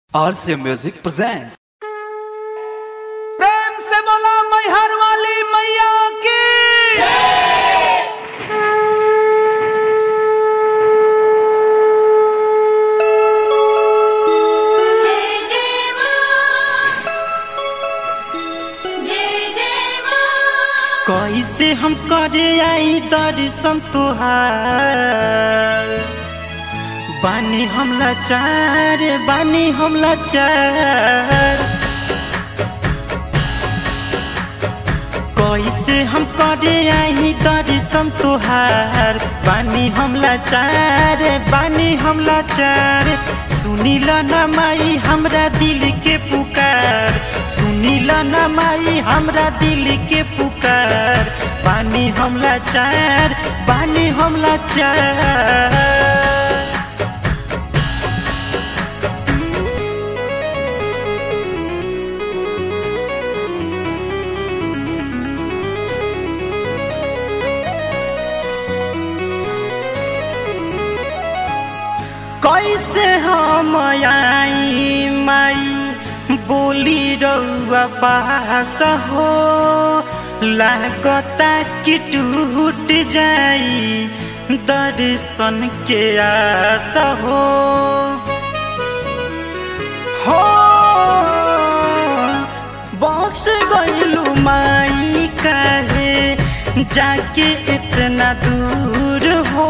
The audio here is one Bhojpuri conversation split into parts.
RC Music presents। प्रेम से बोला मैहर वाली मैया की जय जय मां जय जय मां। कैसे हम करे आई दर्शन तुहार बानी हम लाचार कैसे हम करे आई दर्शन तुहार बानी हम लाचार सुनील न माई हमरा दिल के पुकार सुनील न माई हमरा दिल के पुकार बानी हम लाचार कैसे हम आई माई बोली रउआ पास हो लागता कि टूट जाई दर्शन के आस हो बस गइलू माई काहे जाके इतना दूर हो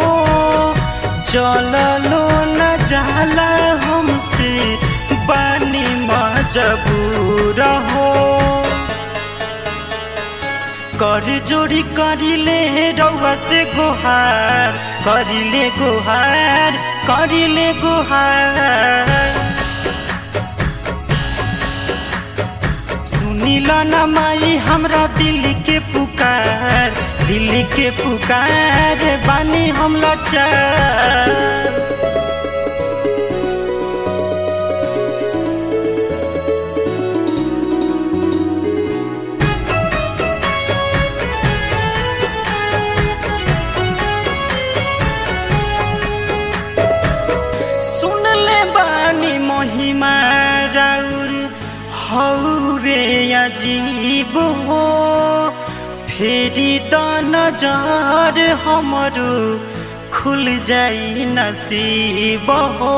चललो न जाला हमसे बानी मजबूर हो कर जोड़ी करिले रउआ से गोहार करिले गोहार सुनील न माई हमरा दिल के पुकार बानी हम लाचार। सुन ले बानी महिमा राउर हौवे अजीब हो फेरी द नजर हमरो खुल जाई नसीब हो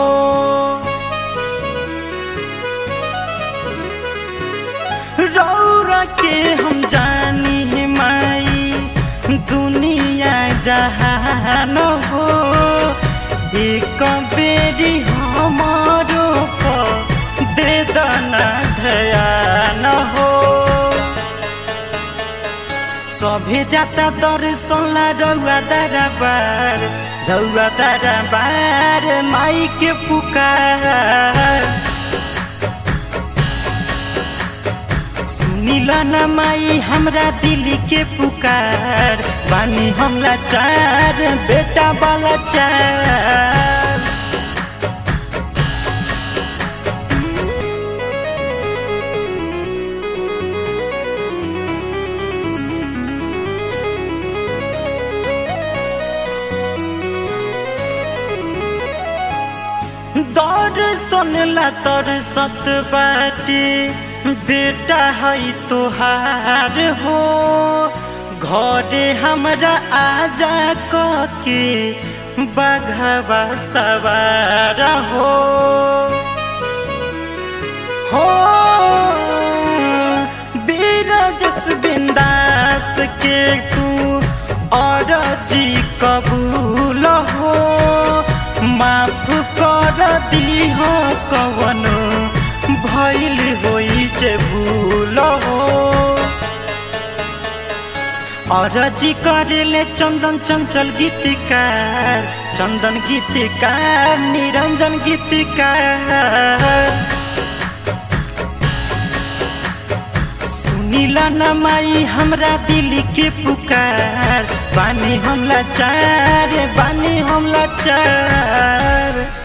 रौरा के हम जानी माई दुनिया जहान हो एक बेरी हमारो पर दे दना ध्यान हो सभे जाता दर्शन ला रउआ दरबार माई के पुकार सुनील न माई हमरा दिल के पुकार बानी हम लाचार बेटा वाला चार। दर्शन ला तरसत बाटे बेटा है तोहार हो घरे हमरा आजा के बघवा सवार हो बीरजस बिंदास के तू और जी कबूल हो माफ कर दीह कवन भइल होई जे भूल हो अरजी करेले चंदन चंचल गीतकार निरंजन गीतकार सुनील न माई हमरा दिल के पुकार बानी हम लाचार